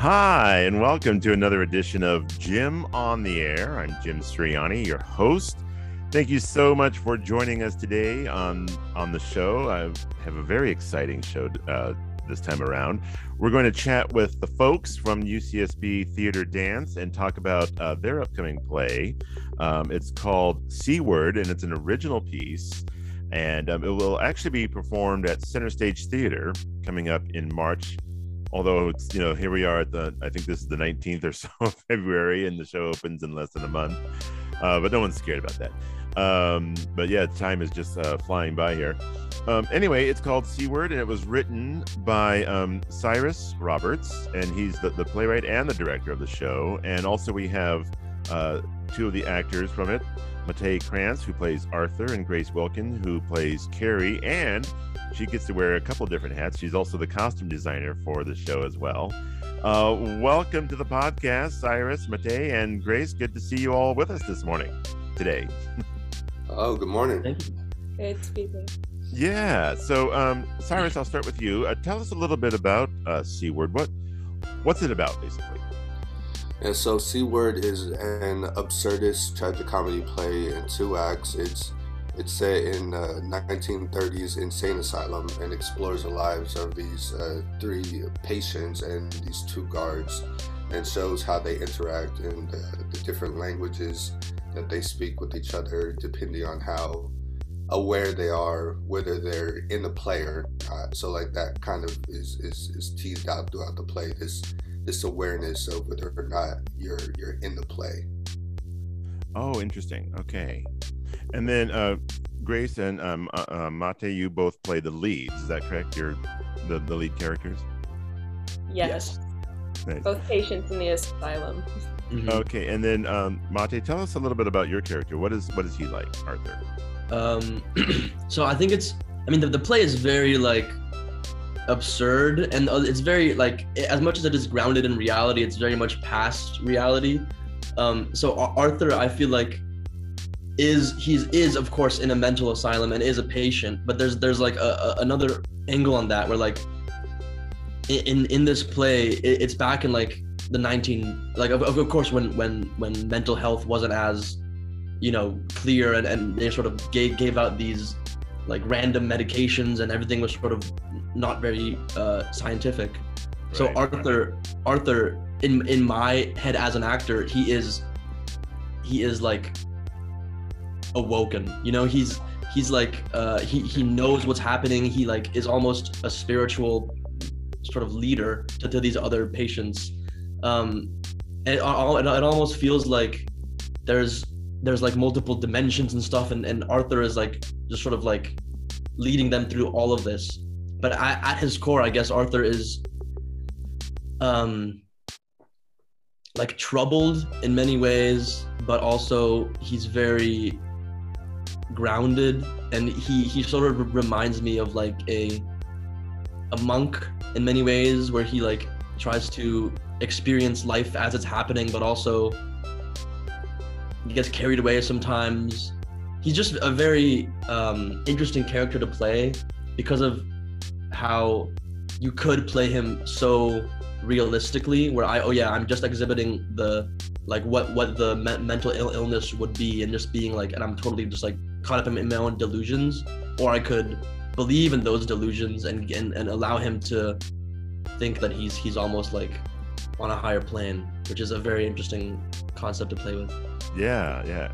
Hi, and welcome to another edition of Jim on the Air. I'm Jim Sirianni, your host. Thank you so much for joining us today on the show. I have a very exciting show this time around. We're going to chat with the folks from UCSB Theater Dance and talk about their upcoming play. It's called C-Word, and it's an original piece. And it will actually be performed at Center Stage Theater coming up in March. Although it's, here we are I think this is the 19th or so of February, and the show opens in less than a month. But no one's scared about that. But yeah, time is just flying by here. Anyway, it's called C-Word, and it was written by Cyrus Roberts, and he's the playwright and the director of the show. And also we have two of the actors from it, Matei Krantz, who plays Arthur, and Grace Wilkin, who plays Carrie, and she gets to wear a couple different hats. She's also the costume designer for the show as well. Welcome to the podcast, Cyrus, Matei, and Grace. Good to see you all with us today. Oh, good morning. Thank you. Good to be here. Yeah. So, Cyrus, I'll start with you. Tell us a little bit about C-Word. What's it about, basically? And so C-Word is an absurdist tragicomedy play in 2 acts. It's set in 1930s insane asylum and explores the lives of these 3 patients and these 2 guards, and shows how they interact and the different languages that they speak with each other, depending on how aware they are, whether they're in the play or not. So like that kind of is teased out throughout the play, this awareness of whether or not you're in the play. Oh, interesting. Okay. And then Grace and Matei, you both play the leads. Is that correct? You're the lead characters? Yes. Nice. Both patients in the asylum. Mm-hmm. Okay. And then Matei, tell us a little bit about your character. What is he like, Arthur? So I think the play is very absurd, and it's very as much as it is grounded in reality, it's very much past reality. So Arthur, I feel like is of course in a mental asylum and is a patient, but there's another angle on that where in this play it's back in the of course when mental health wasn't as clear, and they sort of gave out these random medications, and everything was sort of not very scientific. Right. So Arthur in my head as an actor, he is awoken. He's he knows what's happening. He is almost a spiritual sort of leader to these other patients. It almost feels like there's multiple dimensions and stuff, and Arthur is just sort of leading them through all of this. But at his core, I guess Arthur is troubled in many ways, but also he's very grounded, and he sort of reminds me of a monk in many ways, where he tries to experience life as it's happening, but also he gets carried away sometimes. He's just a very interesting character to play because of how you could play him so realistically, where I'm just exhibiting the what the mental illness would be, and just being and I'm totally just caught up in my own delusions. Or I could believe in those delusions and allow him to think that he's almost on a higher plane, which is a very interesting concept to play with. Yeah.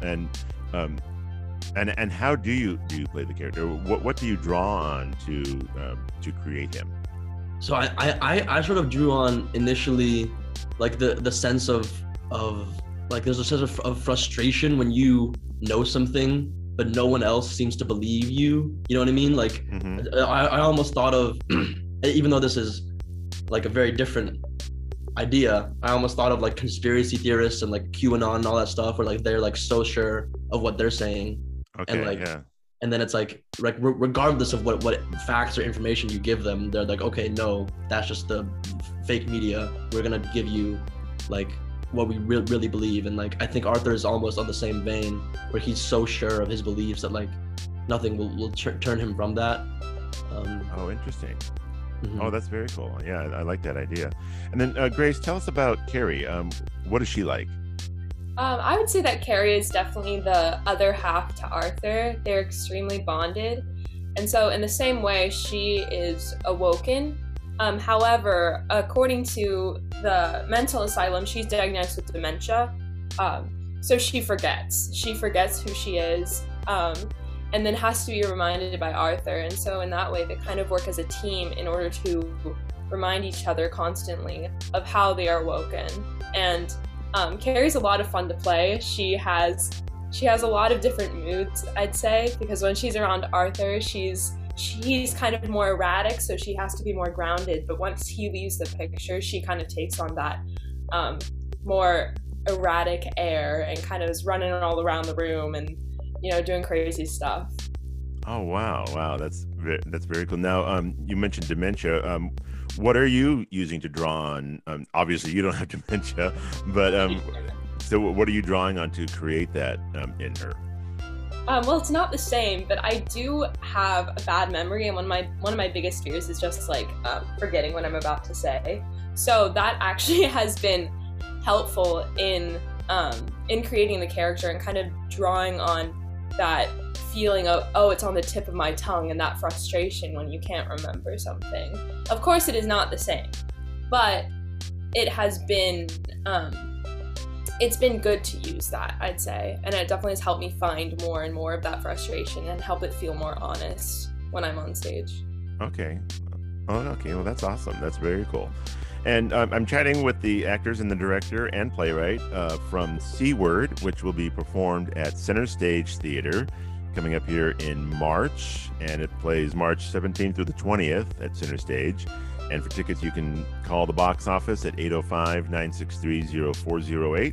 And how do you play the character? What do you draw on to create him? So I sort of drew on initially the sense of there's a sense of frustration when you know something but no one else seems to believe you. You know what I mean? I almost thought of, even though this is a very different idea, I almost thought of conspiracy theorists and QAnon and all that stuff, where they're so sure of what they're saying. Okay, and yeah. And then it's regardless of what facts or information you give them, they're okay, no, that's just the fake media. We're gonna give you what we really believe. And I think Arthur is almost on the same vein, where he's so sure of his beliefs that nothing will turn him from that. Oh, interesting. Mhm. Oh, that's very cool. Yeah, I like that idea. And then Grace, tell us about Carrie. What is she like? I would say that Carrie is definitely the other half to Arthur. They're extremely bonded. And so, in the same way, she is awoken. However, according to the mental asylum, she's diagnosed with dementia. So she forgets. She forgets who she is, and then has to be reminded by Arthur. And so, in that way, they kind of work as a team in order to remind each other constantly of how they are woken. And Carrie's a lot of fun to play. She has a lot of different moods, I'd say, because when she's around Arthur, he's kind of more erratic, so she has to be more grounded. But once he leaves the picture, she kind of takes on that more erratic air and kind of is running all around the room and doing crazy stuff. Oh, wow, that's very cool. Now, you mentioned dementia. What are you using to draw on? Obviously, you don't have dementia, but so what are you drawing on to create that in her? Well, it's not the same, but I do have a bad memory, and one of my biggest fears is just like forgetting what I'm about to say. So that actually has been helpful in creating the character and kind of drawing on that feeling of, oh, it's on the tip of my tongue, and that frustration when you can't remember something. Of course, it is not the same, but it has been it's been good to use that, I'd say, and it definitely has helped me find more and more of that frustration and help it feel more honest when I'm on stage. Okay. Oh, okay. Well, that's awesome. That's very cool. And I'm chatting with the actors and the director and playwright from C Word, which will be performed at Center Stage Theater coming up here in March, and it plays March 17th through the 20th at Center Stage. And for tickets, you can call the box office at 805-963-0408,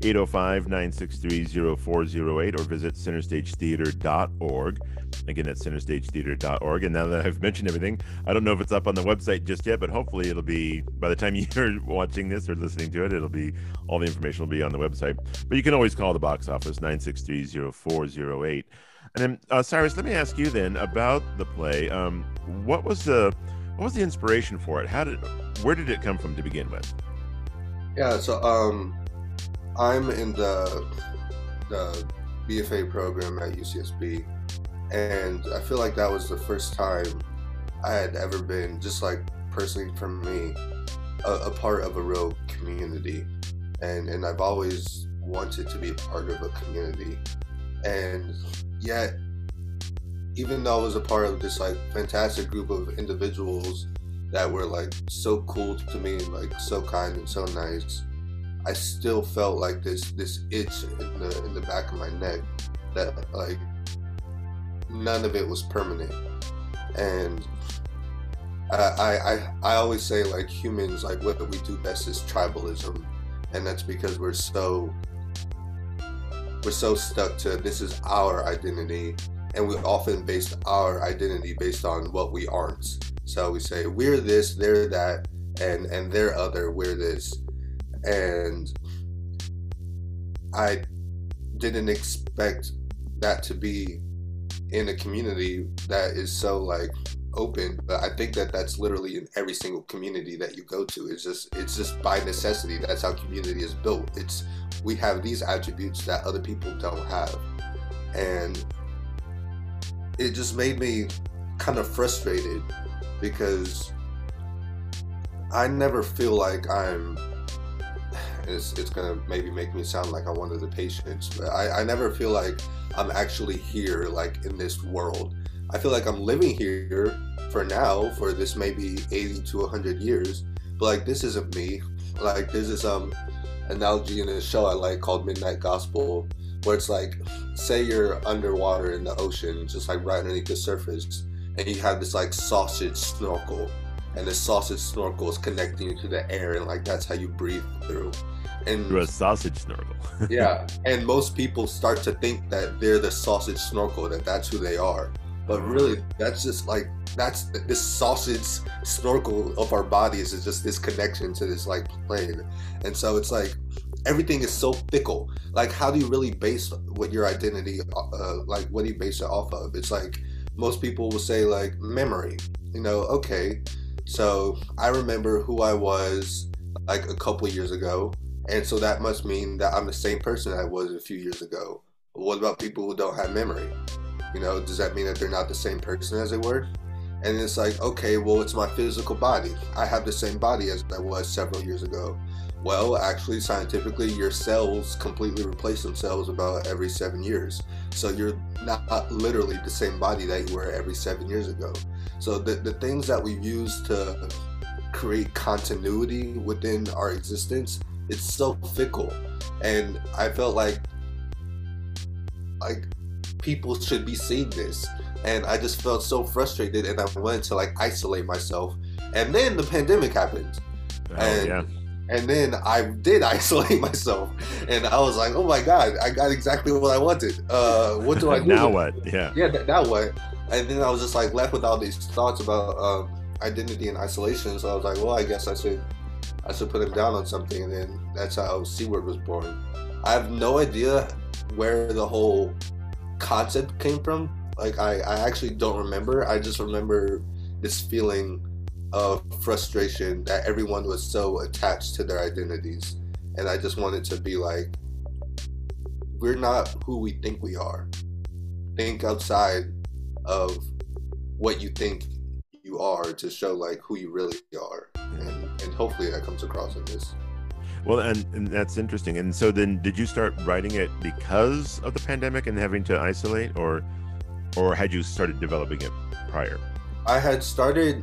805-963-0408, or visit centerstagetheater.org. Again, that's centerstagetheater.org. And now that I've mentioned everything, I don't know if it's up on the website just yet, but hopefully it'll be, by the time you're watching this or listening to it, all the information will be on the website. But you can always call the box office, 963-0408. And then, Cyrus, let me ask you then about the play. What was the inspiration for it? Where did it come from to begin with? Yeah, so I'm in the BFA program at UCSB, and I feel like that was the first time I had ever been, just like personally for me, a part of a real community, and I've always wanted to be a part of a community, and yet, even though I was a part of this like fantastic group of individuals that were like so cool to me, like so kind and so nice, I still felt like this itch in the back of my neck that like none of it was permanent. And I always say, like, humans, like, what we do best is tribalism, and that's because we're so stuck to this is our identity, and we often base our identity based on what we aren't. So we say we're this, they're that, and they're other, we're this. And I didn't expect that to be in a community that is so like open, but I think that that's literally in every single community that you go to. It's just by necessity. That's how community is built. We have these attributes that other people don't have, and it just made me kind of frustrated because I never feel like it's gonna maybe make me sound like I'm one of the patients, but I never feel like I'm actually here, like in this world. I feel like I'm living here for now, for this maybe 80 to 100 years, but like this isn't me. Like there's this analogy in a show I like called Midnight Gospel, where it's like, say you're underwater in the ocean, just like right underneath the surface, and you have this like sausage snorkel, and the sausage snorkel is connecting you to the air, and like that's how you breathe through. And Through a sausage snorkel. yeah, and most people start to think that they're the sausage snorkel, that's who they are. But really, that's just like, this sausage snorkel of our bodies is just this connection to this like plane. And so it's like, everything is so fickle. Like, how do you really base what your identity, like what do you base it off of? It's like, most people will say like memory, okay, So I remember who I was like a couple years ago, and so that must mean that I'm the same person I was a few years ago. What about people who don't have memory? You know, does that mean that they're not the same person as they were? And it's like, okay, well, it's my physical body. I have the same body as I was several years ago. Well, actually, scientifically, your cells completely replace themselves about every 7 years. So you're not literally the same body that you were every 7 years ago. So the things that we use to create continuity within our existence, it's so fickle. And I felt like people should be seeing this. And I just felt so frustrated, and I wanted to like isolate myself. And then the pandemic happened. And then I did isolate myself, and I was like, "Oh my God, I got exactly what I wanted. What do I do now? What? Yeah. Now what?" And then I was just like left with all these thoughts about identity and isolation. So I was like, "Well, I guess I should put him down on something." And then that's how C-Word was born. I have no idea where the whole concept came from. Like I actually don't remember. I just remember this feeling of frustration that everyone was so attached to their identities, and I just wanted to be like, we're not who we think we are. Think outside of what you think you are to show like who you really are, and hopefully that comes across in this. Well, and that's interesting. And so then did you start writing it because of the pandemic and having to isolate, or had you started developing it prior? I had started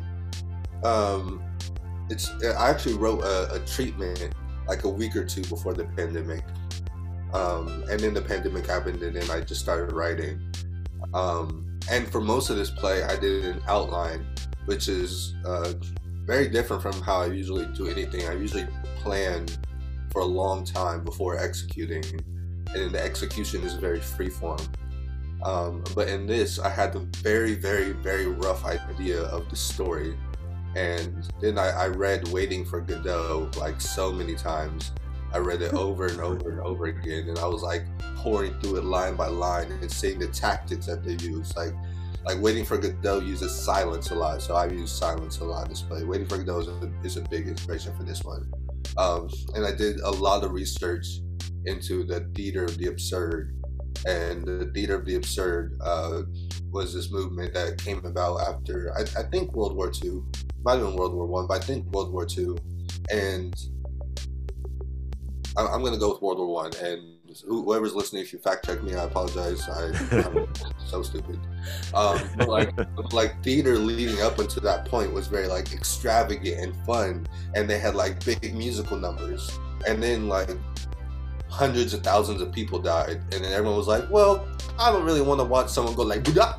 I actually wrote a treatment like a week or two before the pandemic, and then the pandemic happened, and then I just started writing, and for most of this play I did an outline, which is very different from how I usually do anything. I usually plan for a long time before executing, and then the execution is very freeform. But in this, I had the very, very, very rough idea of the story. And then I read Waiting for Godot like so many times. I read it over and over and over again, and I was like pouring through it line by line and seeing the tactics that they use. Like Waiting for Godot uses silence a lot, so I use silence a lot in this play. Waiting for Godot is a big inspiration for this one. And I did a lot of research into the theater of the absurd. And the theater of the absurd was this movement that came about after, I think World War II, might have been World War I, but I think World War II. And I'm going to go with World War I. And whoever's listening, if you fact check me, I apologize. I'm so stupid. But like theater leading up until that point was very like extravagant and fun. And they had like big musical numbers. And then like hundreds of thousands of people died, and then everyone was like, well, I don't really want to watch someone go like so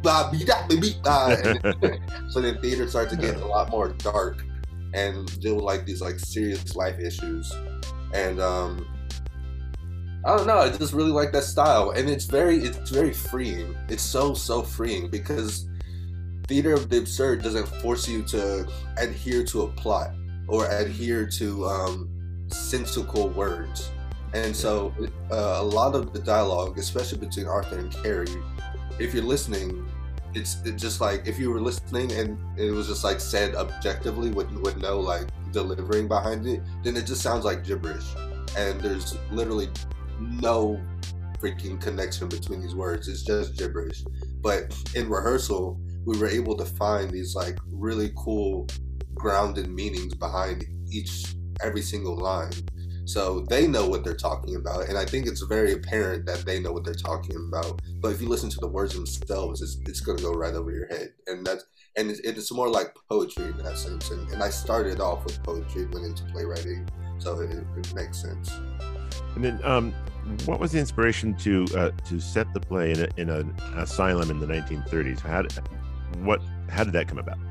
then theater started to get a lot more dark and deal with like these like serious life issues. And I don't know, I just really like that style, and it's very freeing. It's so freeing because theater of the absurd doesn't force you to adhere to a plot or adhere to sensical words. And so a lot of the dialogue, especially between Arthur and Carrie, if you're listening, it's just like if you were listening and it was just like said objectively with no like delivering behind it, then it just sounds like gibberish. And there's literally no freaking connection between these words. It's just gibberish. But in rehearsal, we were able to find these like really cool grounded meanings behind every single line. So they know what they're talking about, and I think it's very apparent that they know what they're talking about. But if you listen to the words themselves, it's going to go right over your head, and it's more like poetry in that sense. And I started off with poetry, went into playwriting, so it makes sense. And then, what was the inspiration to set the play in an asylum in the 1930s? How did that come about?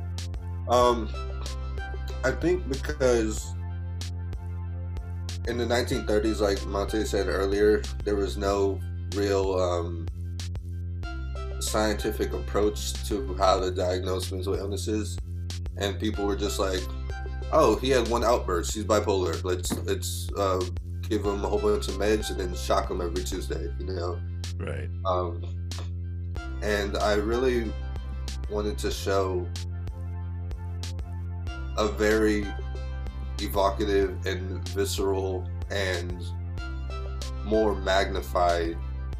I think because in the 1930s, like Monte said earlier, there was no real scientific approach to how to diagnose mental illnesses, and people were just like, "Oh, he had one outburst. He's bipolar. Let's give him a whole bunch of meds and then shock him every Tuesday." You know, right? And I really wanted to show a very evocative and visceral and more magnified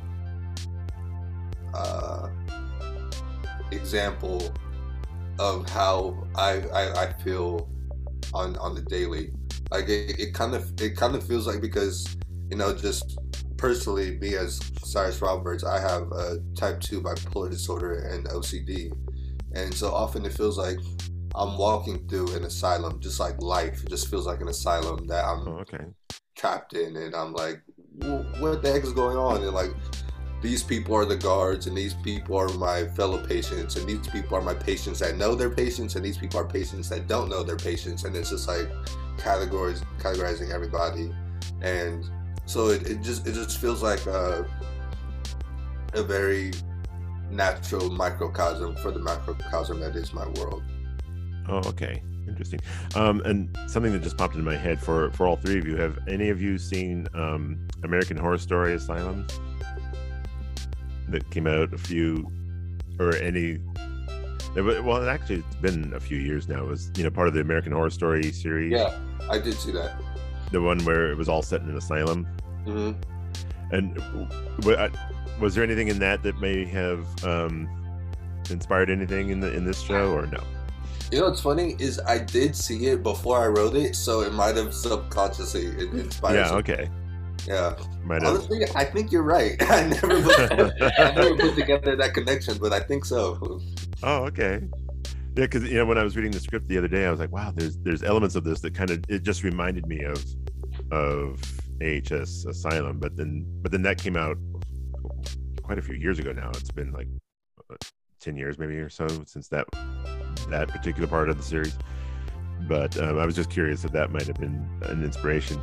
example of how I feel on the daily. Like it kind of feels like, because just personally, me as Cyrus Roberts, I have type 2 bipolar disorder and OCD, and so often it feels like I'm walking through an asylum, just like life. It just feels like an asylum that I'm trapped in, and I'm like, what the heck is going on? And like, these people are the guards, and these people are my fellow patients, and these people are my patients that know their patients, and these people are patients that don't know their patients, and it's just like categorizing everybody, and so it just feels like a very natural microcosm for the macrocosm that is my world. Oh, okay. Interesting. And something that just popped into my head for all three of you, have any of you seen American Horror Story Asylum? That came out well, actually it's been a few years now. It was part of the American Horror Story series. Yeah, I did see that. The one where it was all set in an asylum. Mm-hmm. And was there anything in that may have inspired anything in this show, or no? What's funny is I did see it before I wrote it, so it might have subconsciously inspired. Yeah. Okay. Yeah. Might have. Honestly, I think you're right. I never put together that connection, but I think so. Oh, okay. Yeah, because when I was reading the script the other day, I was like, wow, there's elements of this that it just reminded me of AHS Asylum, but then that came out quite a few years ago now. It's been like 10 years maybe or so since that particular part of the series. But I was just curious if that might have been an inspiration.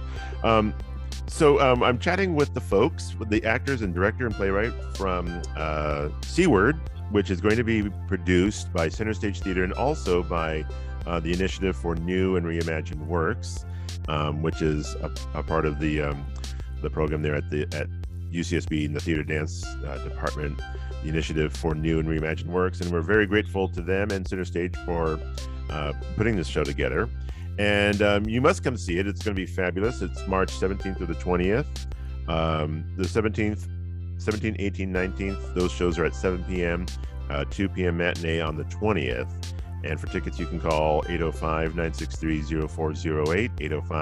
So I'm chatting with the folks, with the actors and director and playwright from C Word, which is going to be produced by Center Stage Theater and also by the Initiative for New and Reimagined Works, which is a part of the program there at UCSB in the Theater Dance Department, the Initiative for New and Reimagined Works. And we're very grateful to them and Center Stage for putting this show together. And you must come see it. It's going to be fabulous. It's March 17th through the 20th. The 17th, 18th, 19th, those shows are at 7 p.m., 2 p.m. matinee on the 20th. And for tickets, you can call 805-963-0408,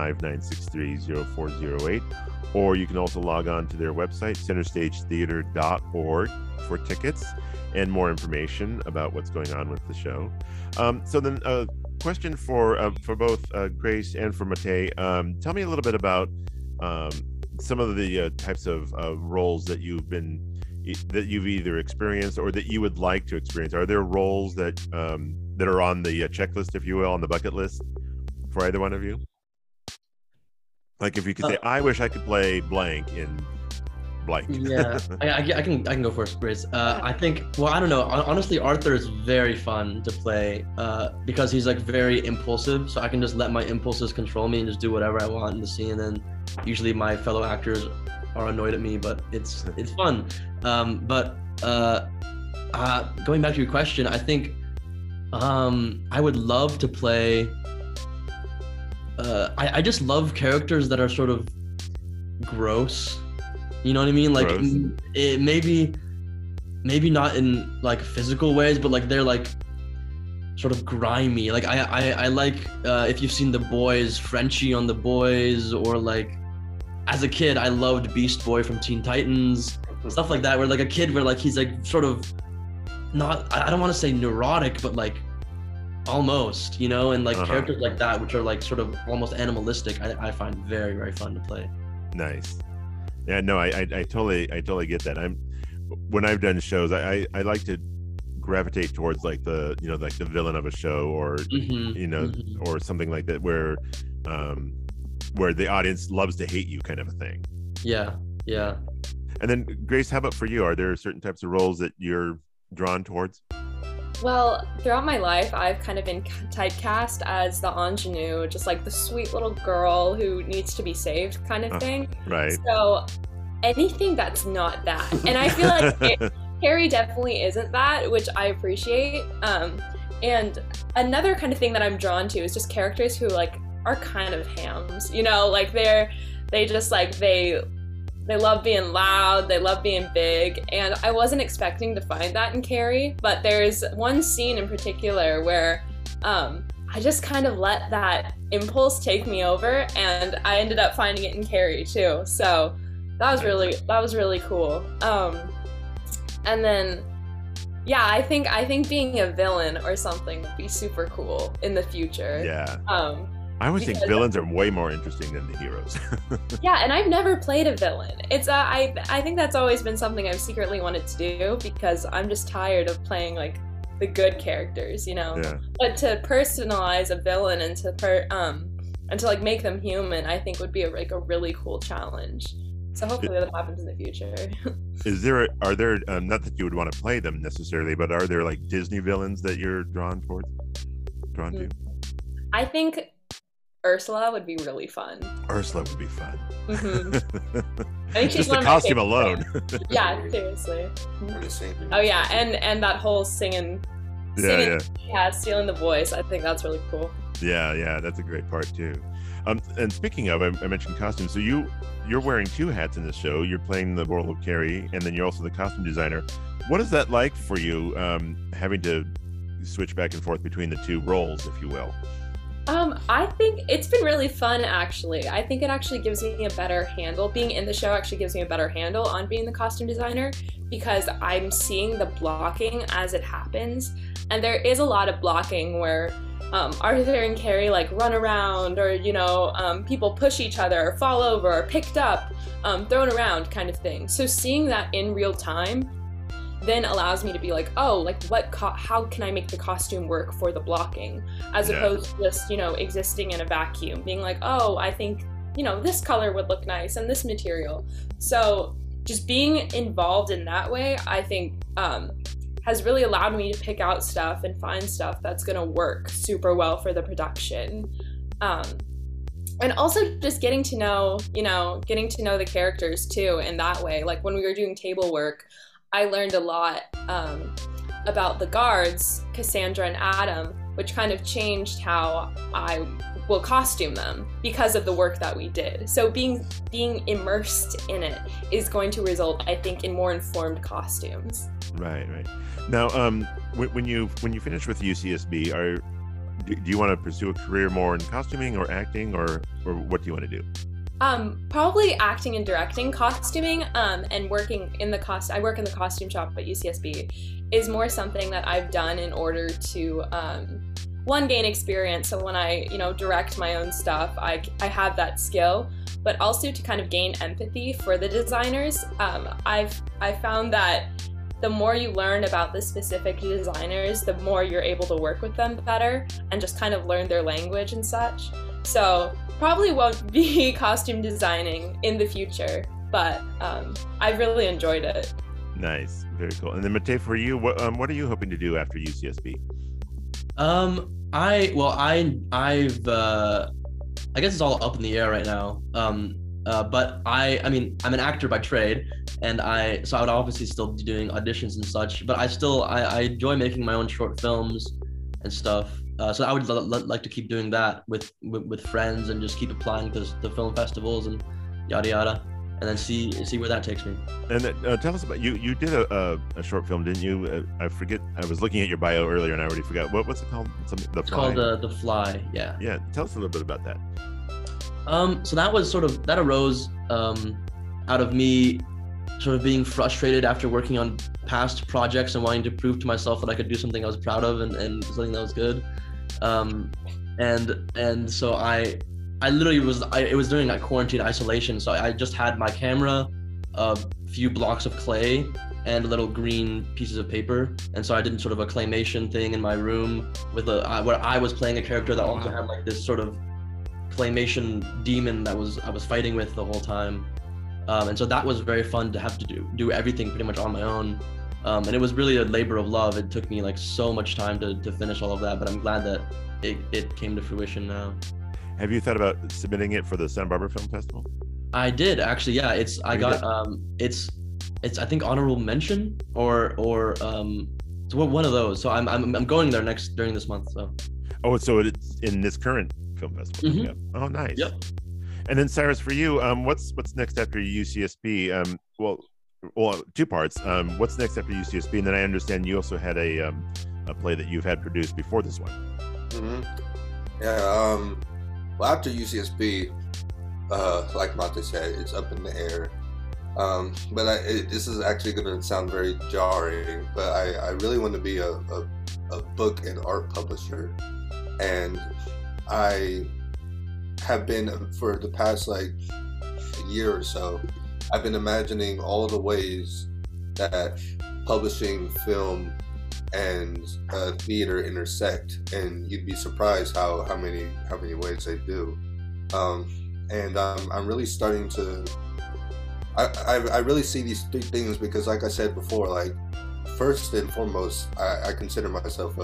805-963-0408. Or you can also log on to their website, centerstagetheater.org, for tickets and more information about what's going on with the show. So then question for both Grace and for Matei. Tell me a little bit about some of the types of roles that you've either experienced or that you would like to experience. Are there roles that are on the checklist, if you will, on the bucket list for either one of you? Like if you could say, I wish I could play blank in blank. Yeah, I can go first, Grace. I think, well, I don't know. Honestly, Arthur is very fun to play because he's like very impulsive. So I can just let my impulses control me and just do whatever I want in the scene. And then usually my fellow actors are annoyed at me, but it's fun. But going back to your question, I think I would love to play. I just love characters that are sort of gross. You know what I mean? Like it maybe not in like physical ways, but like they're like sort of grimy. Like I like if you've seen The Boys, Frenchie on The Boys, or like as a kid I loved Beast Boy from Teen Titans, stuff like that, where like a kid where like he's like sort of not, I don't want to say neurotic, but like almost, and like characters like that, which are like sort of almost animalistic, I find very, very fun to play. Nice. Yeah, no, I totally get that. When I've done shows, I like to gravitate towards like the like the villain of a show, or or something like that, where the audience loves to hate you, kind of a thing. Yeah. And then Grace, how about for you? Are there certain types of roles that you're drawn towards? Well, throughout my life, I've kind of been typecast as the ingenue, just like the sweet little girl who needs to be saved kind of thing. Right. So anything that's not that. And I feel like Carrie definitely isn't that, which I appreciate. And another kind of thing that I'm drawn to is just characters who like are kind of hams, you know, like they just like they love being loud, they love being big, and I wasn't expecting to find that in Carrie, but there's one scene in particular where I just kind of let that impulse take me over, and I ended up finding it in Carrie too. So that was really cool. And then yeah, I think being a villain or something would be super cool in the future. Yeah. I always think villains are way more interesting than the heroes. Yeah, and I've never played a villain. It's I think that's always been something I've secretly wanted to do because I'm just tired of playing like the good characters, you know. Yeah. But to personalize a villain and to like make them human, I think would be a really cool challenge. So hopefully that happens in the future. Are there not that you would want to play them necessarily, but are there like Disney villains that you're drawn to? I think Ursula would be really fun. Ursula would be fun. Mm-hmm. I think she's just the costume alone. Yeah, seriously. Oh yeah, and that whole singing. Yeah, stealing the voice. I think that's really cool. Yeah, that's a great part too. And speaking of, I mentioned costumes. So you're wearing two hats in the show. You're playing the role of Carrie, and then you're also the costume designer. What is that like for you, having to switch back and forth between the two roles, if you will? I think it's been really fun, actually. I think it actually gives me a better handle. Being in the show actually gives me a better handle on being the costume designer because I'm seeing the blocking as it happens. And there is a lot of blocking where Arthur and Carrie like run around or, you know, people push each other or fall over or picked up, thrown around kind of thing. So seeing that in real time then allows me to be like, oh, like how can I make the costume work for the blocking as opposed to just, you know, existing in a vacuum, being like, oh, I think, you know, this color would look nice and this material. So just being involved in that way, I think has really allowed me to pick out stuff and find stuff that's gonna work super well for the production. And also just getting to know the characters too in that way. Like when we were doing table work, I learned a lot about the guards, Cassandra and Adam, which kind of changed how I will costume them because of the work that we did. So being immersed in it is going to result, I think, in more informed costumes. Right. Now, when you finish with UCSB, do you want to pursue a career more in costuming or acting, or what do you want to do? Probably acting and directing. Costuming and working in the I work in the costume shop at UCSB is more something that I've done in order to one, gain experience. So when I direct my own stuff, I have that skill, but also to kind of gain empathy for the designers. I found that the more you learn about the specific designers, the more you're able to work with them better and just kind of learn their language and such. So probably won't be costume designing in the future, but I've really enjoyed it. Nice, very cool. And then Matej, for you, what are you hoping to do after UCSB? I guess it's all up in the air right now. But I mean, I'm an actor by trade, and so I would obviously still be doing auditions and such. But I enjoy making my own short films and stuff. So I would like to keep doing that with friends and just keep applying to the film festivals and yada yada, and then see where that takes me. And tell us about you did a short film, didn't you? I forget. I was looking at your bio earlier and I already forgot. What's it called? It's called The Fly. Yeah. Yeah. Tell us a little bit about that. So that arose out of me sort of being frustrated after working on past projects and wanting to prove to myself that I could do something I was proud of and something that was good. And so I literally it was during like quarantine isolation. So I just had my camera, a few blocks of clay, and little green pieces of paper. And so I did sort of a claymation thing in my room with where I was playing a character that also had like this sort of claymation demon that I was fighting with the whole time. And so that was very fun to have to do everything pretty much on my own. And it was really a labor of love. It took me like so much time to finish all of that, but I'm glad that it came to fruition now. Have you thought about submitting it for the Santa Barbara Film Festival? I did actually, yeah. It's I think honorable mention or It's one of those. So I'm going there during this month. So. Oh, so it's in this current film festival. Mm-hmm. Yeah. Oh, nice. Yep. And then Cyrus, for you, what's next after UCSB? Well, two parts. What's next after UCSB? And then I understand you also had a play that you've had produced before this one. Mm-hmm. Yeah. Well, after UCSB, like Mate said, it's up in the air. But this is actually going to sound very jarring, but I really want to be a book and art publisher. And I have been, for the past like a year or so, I've been imagining all the ways that publishing, film, and theater intersect, and you'd be surprised how many ways they do. And I'm really starting to. I really see these three things because, like I said before, like first and foremost, I consider myself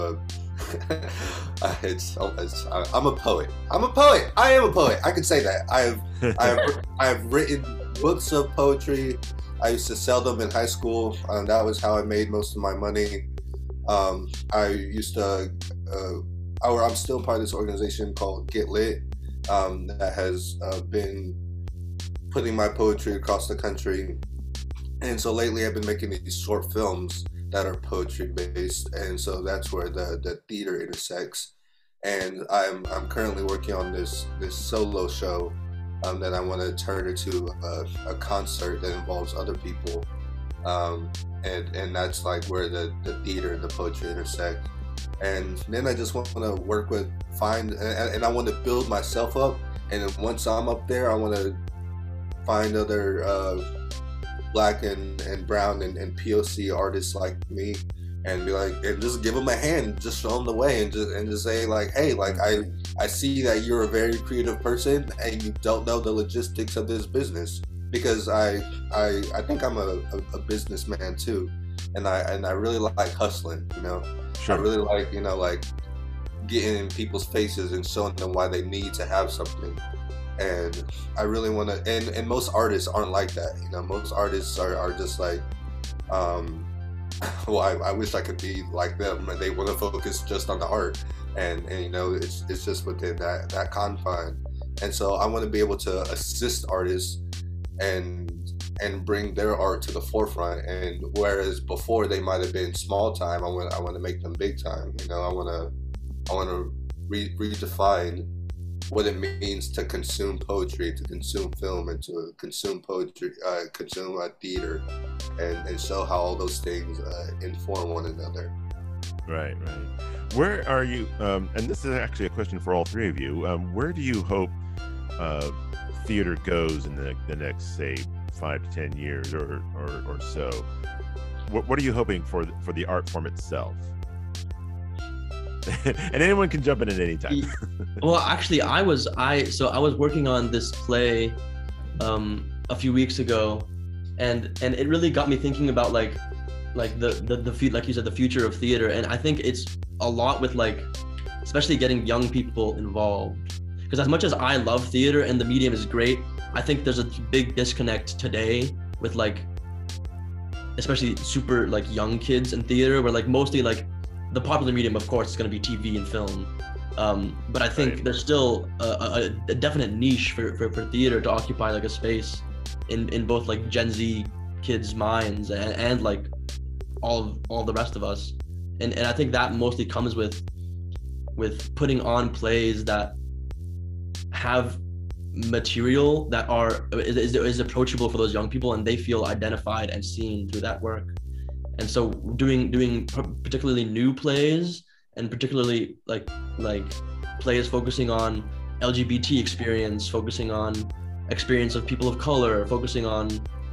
I'm a poet. I'm a poet. I am a poet. I can say that. I've written books of poetry. I used to sell them in high school. That was how I made most of my money. I used to. I'm still part of this organization called Get Lit that has been putting my poetry across the country. And so lately I've been making these short films that are poetry based, and so that's where the theater intersects. And I'm currently working on this solo show that I want to turn into a concert that involves other people, and that's like where the theater and the poetry intersect. And then I just want to work with and I want to build myself up, and then once I'm up there, I want to find other Black and brown and POC artists like me, and be like, and just give them a hand, just show them the way, and just say like, hey, like I see that you're a very creative person and you don't know the logistics of this business, because I think I'm a businessman too, and I really like hustling, you know. Sure. I really like, you know, like getting in people's faces and showing them why they need to have something. And I really want to, and most artists aren't like that, you know. Most artists are just like, well, I wish I could be like them, and they want to focus just on the art, and you know, it's just within that confine. And so I want to be able to assist artists and bring their art to the forefront. And whereas before they might have been small time, I want to make them big time. You know, I want to redefine what it means to consume poetry, to consume film, and to consume poetry, consume theater, and show how all those things inform one another. Right. Where are you? And this is actually a question for all three of you. Where do you hope theater goes in the next, say, 5 to 10 years or so? What are you hoping for the art form itself? And anyone can jump in at any time. Well, actually, I was working on this play a few weeks ago, and it really got me thinking about like you said, the future of theater. And I think it's a lot with like, especially getting young people involved, because as much as I love theater and the medium is great, I think there's a big disconnect today with like, especially super like young kids in theater, where like mostly like the popular medium, of course, is going to be TV and film. But I think there's still a definite niche for theater to occupy like a space in both like Gen Z kids' minds and like all the rest of us. And I think that mostly comes with putting on plays that have material that is approachable for those young people, and they feel identified and seen through that work. And so doing particularly new plays, and particularly like plays focusing on LGBT experience, focusing on experience of people of color, focusing on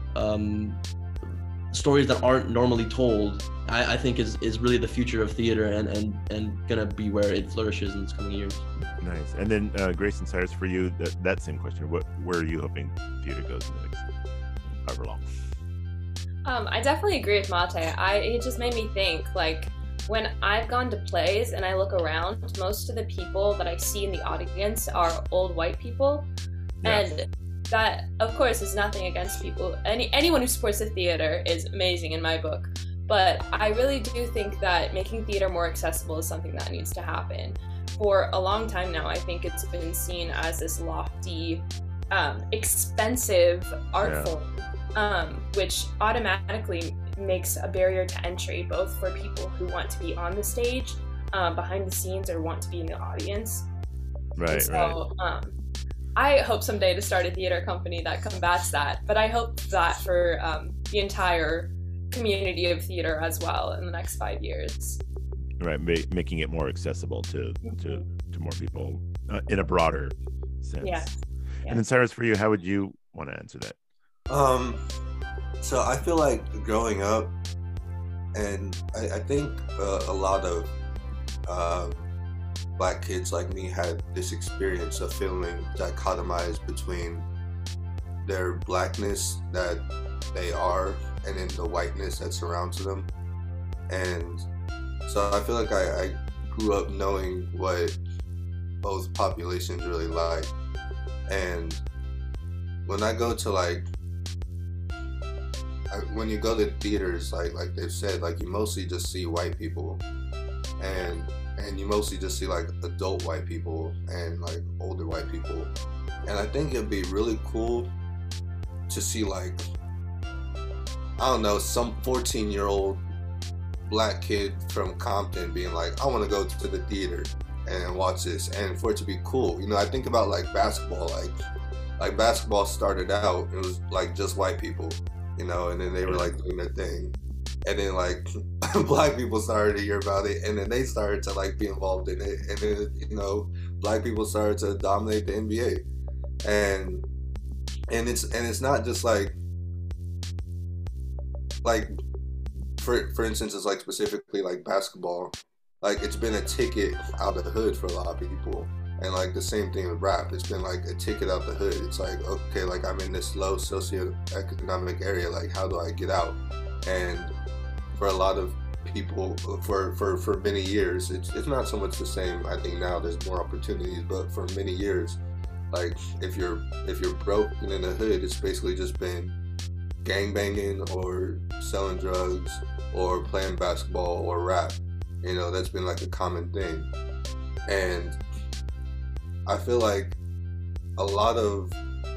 stories that aren't normally told, I think is really the future of theater, and gonna be where it flourishes in its coming years. Nice. And then Grace and Cyrus, for you, that same question. Where are you hoping theater goes in the next however long? I definitely agree with Mate. It just made me think, like, when I've gone to plays and I look around, most of the people that I see in the audience are old white people. Yes. And that, of course, is nothing against people. Anyone who supports the theater is amazing in my book. But I really do think that making theater more accessible is something that needs to happen. For a long time now, I think it's been seen as this lofty, expensive art form, which automatically makes a barrier to entry, both for people who want to be on the stage, behind the scenes, or want to be in the audience. Right, so, I hope someday to start a theater company that combats that, but I hope that for the entire community of theater as well in the next 5 years. Right, making it more accessible to more people in a broader sense. Yeah. And then Cyrus, for you, how would you want to answer that? So I feel like growing up, and I think a lot of Black kids like me had this experience of feeling dichotomized between their Blackness that they are and then the whiteness that surrounds them. And so I feel like I grew up knowing what both populations really like. And when I go to when you go to theaters, like they've said, like you mostly just see white people, and you mostly just see like adult white people and like older white people. And I think it'd be really cool to see like, I don't know, some 14-year-old Black kid from Compton being like, I want to go to the theater and watch this, and for it to be cool. You know, I think about like basketball, like basketball started out, it was like just white people, you know, and then they were like doing their thing, and then like Black people started to hear about it, and then they started to like be involved in it, and then, you know, Black people started to dominate the NBA, and it's not just like for instance, it's like specifically like basketball, like it's been a ticket out of the hood for a lot of people. And like the same thing with rap, it's been like a ticket out the hood. It's like, okay, like I'm in this low socioeconomic area, like how do I get out? And for a lot of people, for many years, it's not so much the same. I think now there's more opportunities, but for many years, like if you're broke and in the hood, it's basically just been gangbanging or selling drugs or playing basketball or rap. You know, that's been like a common thing. And I feel like a lot of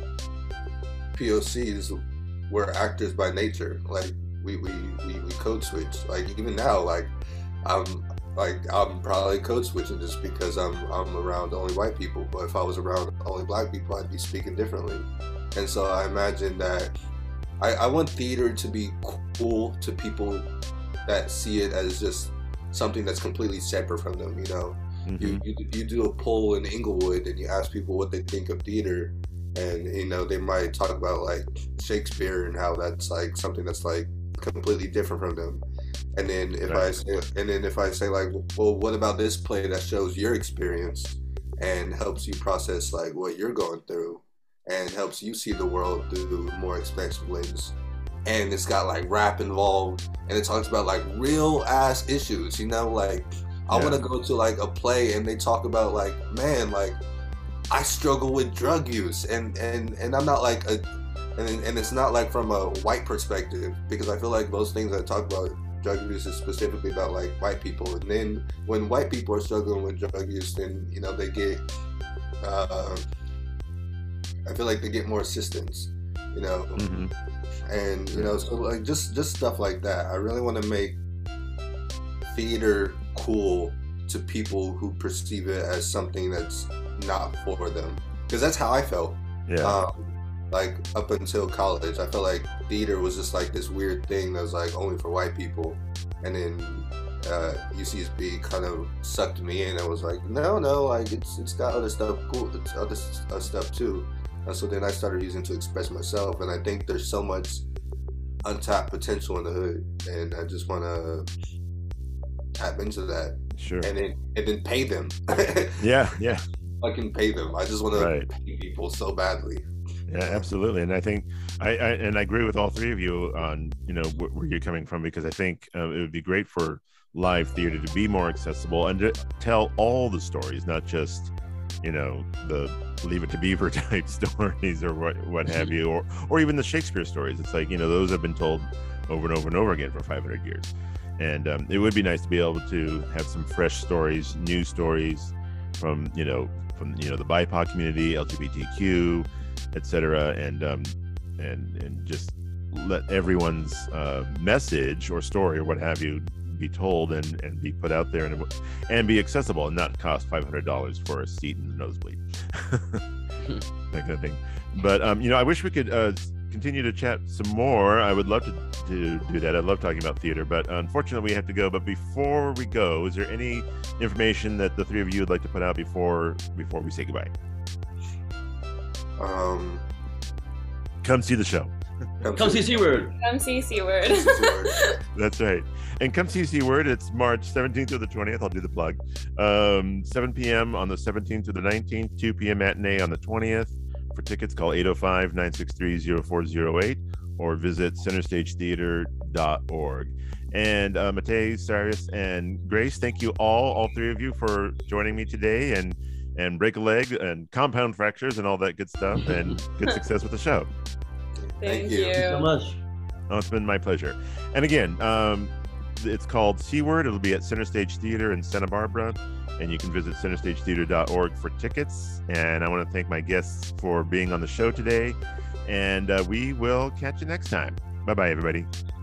POCs were actors by nature. Like we code switch. Like even now, like I'm probably code switching just because I'm around only white people. But if I was around only Black people, I'd be speaking differently. And so I imagine that I want theater to be cool to people that see it as just something that's completely separate from them, you know. Mm-hmm. You do a poll in Inglewood and you ask people what they think of theater, and you know they might talk about like Shakespeare and how that's like something that's like completely different from them. And then if I say like, well, what about this play that shows your experience and helps you process like what you're going through and helps you see the world through a more expansive lens, and it's got like rap involved and it talks about like real ass issues, you know, like I want to go to like a play and they talk about like, man, like I struggle with drug use and I'm not like and it's not like from a white perspective, because I feel like most things I talk about drug use is specifically about like white people, and then when white people are struggling with drug use, then you know they get I feel like they get more assistance, you know. Mm-hmm. And you know, so like just stuff like that. I really want to make theater cool to people who perceive it as something that's not for them, because that's how I felt. Like up until college, I felt like theater was just like this weird thing that was like only for white people, and then UCSB kind of sucked me in. I was like, no, like it's got other stuff cool, it's other stuff too. And so then I started using it to express myself, and I think there's so much untapped potential in the hood, and I just want to tap into that. Sure. And then pay them. Yeah. I can pay them. I just want to pay people so badly. Yeah, absolutely. And I think I agree with all three of you on, you know, where you're coming from, because I think it would be great for live theater to be more accessible and to tell all the stories, not just, you know, the Leave It to Beaver type stories or what have you, or even the Shakespeare stories. It's like, you know, those have been told over and over and over again for 500 years. And it would be nice to be able to have some fresh stories, new stories from the BIPOC community, LGBTQ, etc., and just let everyone's message or story or what have you be told and be put out there and be accessible and not cost $500 for a seat in the nosebleed. That kind of thing. But I wish we could continue to chat some more. I would love to do that. I love talking about theater, but unfortunately we have to go. But before we go, is there any information that the three of you would like to put out before we say goodbye? Come see the show. Come see C-Word. Come see C-Word. That's right. And come see C-Word. It's March 17th through the 20th. I'll do the plug. 7 p.m. on the 17th to the 19th, 2 p.m. matinee on the 20th. For tickets, call 805-963-0408 or visit centerstagetheater.org. And Matei, Cyrus, and Grace, thank you all three of you for joining me today and break a leg and compound fractures and all that good stuff and good success with the show. Thank you. Thank you so much. Oh, it's been my pleasure. And again, it's called C-Word. It'll be at Center Stage Theater in Santa Barbara, and you can visit centerstagetheater.org for tickets. And I want to thank my guests for being on the show today, and we will catch you next time. Bye-bye, everybody.